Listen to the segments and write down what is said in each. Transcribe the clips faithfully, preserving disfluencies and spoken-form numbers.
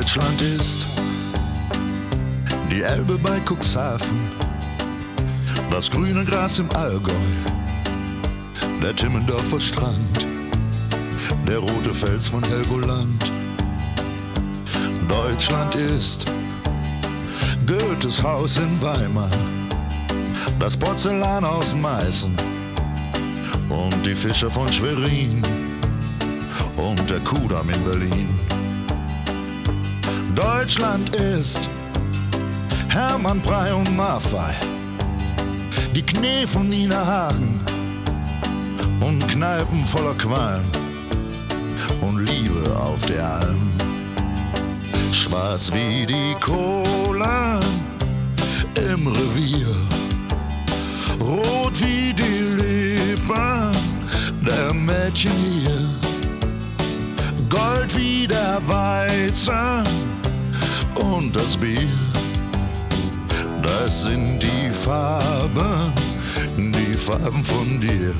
Deutschland ist die Elbe bei Cuxhaven, das grüne Gras im Allgäu, der Timmendorfer Strand, der rote Fels von Helgoland. Deutschland ist Goethes Haus in Weimar, das Porzellan aus Meißen und die Fischer von Schwerin und der Kudamm in Berlin. Deutschland ist Hermann Prey und Maffei, die Knee von Nina Hagen und Kneipen voller Qualm und Liebe auf der Alm. Schwarz wie die Kohle im Revier, rot wie die Lippen der Mädchen hier, Gold wie der Weizen und das Bier. Das sind die Farben, die Farben von dir.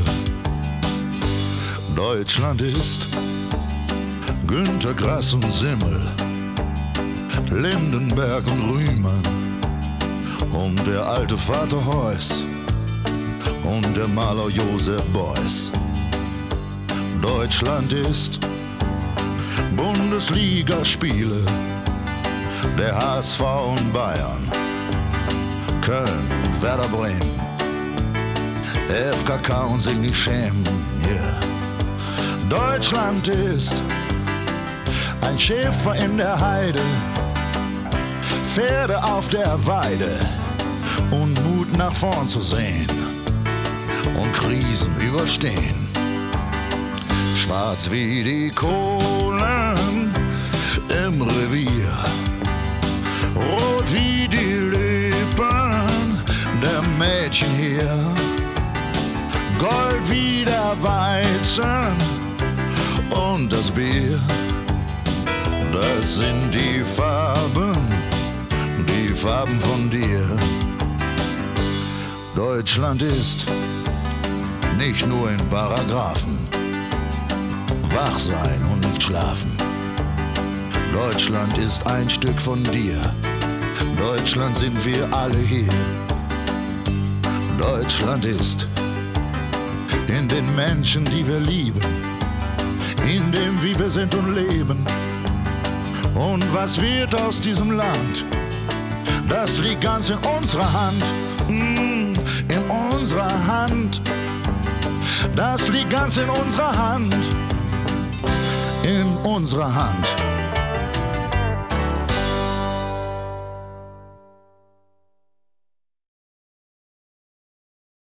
Deutschland ist Günter Grass und Simmel, Lindenberg und Rühmann und der alte Vater Heuss und der Maler Josef Beuys. Deutschland ist Bundesligaspiele, der H S V und Bayern, Köln und Werder Bremen, F K K und sich nicht schämen, yeah. Deutschland ist ein Schäfer in der Heide, Pferde auf der Weide und Mut nach vorn zu sehen und Krisen überstehen. Schwarz wie die Kohlen im Revier, rot wie die Lippen der Mädchen hier, Gold wie der Weizen und das Bier. Das sind die Farben, die Farben von dir. Deutschland ist nicht nur in Paragraphen, wach sein und nicht schlafen. Deutschland ist ein Stück von dir. Deutschland sind wir alle hier. Deutschland ist in den Menschen, die wir lieben, in dem, wie wir sind und leben. Und was wird aus diesem Land? Das liegt ganz in unserer Hand. Mm, in unserer Hand. Das liegt ganz in unserer Hand. In unserer Hand.